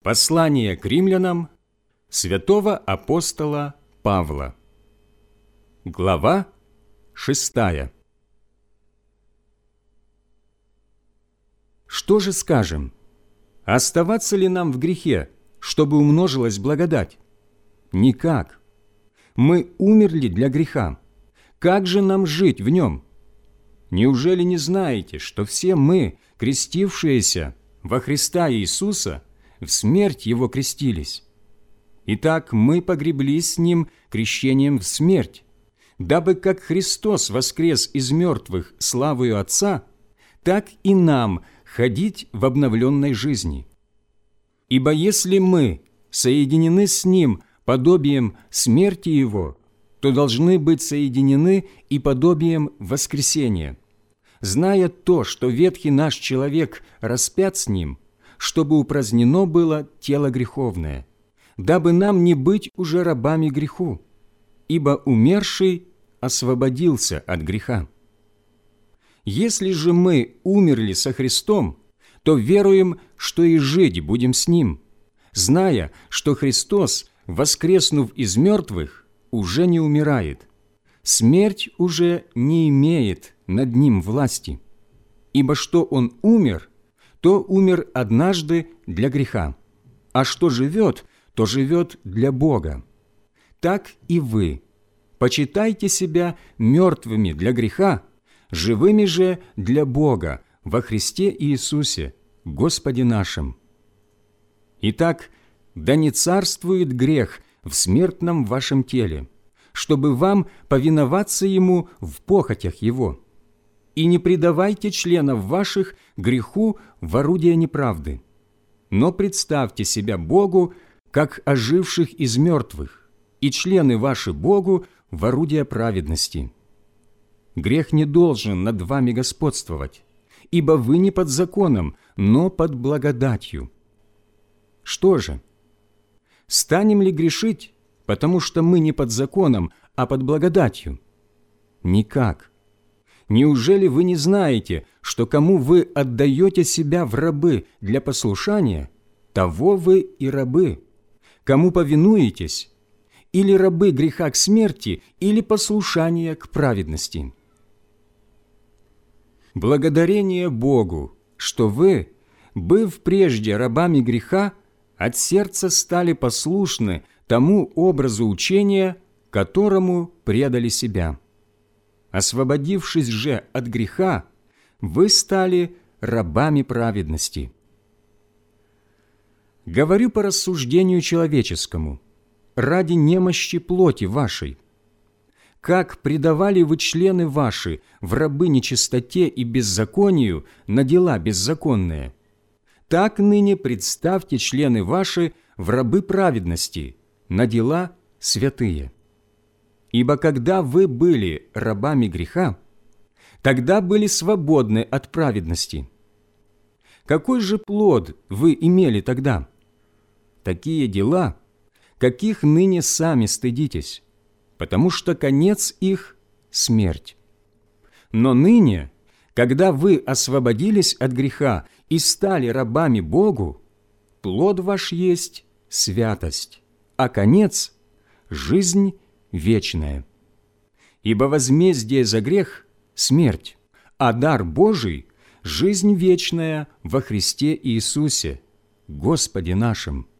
Послание к римлянам святого апостола Павла. Глава 6. Что же скажем? Оставаться ли нам в грехе, чтобы умножилась благодать? Никак. Мы умерли для греха. Как же нам жить в нем? Неужели не знаете, что все мы, крестившиеся во Христа Иисуса, в смерть Его крестились? Итак, мы погреблись с Ним крещением в смерть, дабы как Христос воскрес из мертвых славою Отца, так и нам ходить в обновленной жизни. Ибо если мы соединены с Ним подобием смерти Его, то должны быть соединены и подобием воскресения, зная то, что ветхий наш человек распят с Ним, чтобы упразднено было тело греховное, дабы нам не быть уже рабами греху, ибо умерший освободился от греха. Если же мы умерли со Христом, то веруем, что и жить будем с Ним, зная, что Христос, воскреснув из мертвых, уже не умирает, смерть уже не имеет над Ним власти, ибо что Он умер, то умер однажды для греха, а что живет, то живет для Бога. Так и вы почитайте себя мертвыми для греха, живыми же для Бога во Христе Иисусе, Господе нашим. Итак, да не царствует грех в смертном вашем теле, чтобы вам повиноваться Ему в похотях Его. И не предавайте членов ваших греху в орудие неправды, но представьте себя Богу, как оживших из мертвых, и члены ваши Богу в орудие праведности. Грех не должен над вами господствовать, ибо вы не под законом, но под благодатью. Что же? Станем ли грешить, потому что мы не под законом, а под благодатью? Никак. Неужели вы не знаете, что кому вы отдаете себя в рабы для послушания, того вы и рабы? Кому повинуетесь, или рабы греха к смерти, или послушания к праведности? Благодарение Богу, что вы, быв прежде рабами греха, от сердца стали послушны тому образу учения, которому предали себя. Освободившись же от греха, вы стали рабами праведности. Говорю по рассуждению человеческому, ради немощи плоти вашей. Как предавали вы члены ваши в рабы нечистоте и беззаконию на дела беззаконные, так ныне представьте члены ваши в рабы праведности на дела святые. Ибо когда вы были рабами греха, тогда были свободны от праведности. Какой же плод вы имели тогда? Такие дела, каких ныне сами стыдитесь, потому что конец их – смерть. Но ныне, когда вы освободились от греха и стали рабами Богу, плод ваш есть святость, а конец – жизнь вечная. Ибо возмездие за грех – смерть, а дар Божий – жизнь вечная во Христе Иисусе, Господе нашим.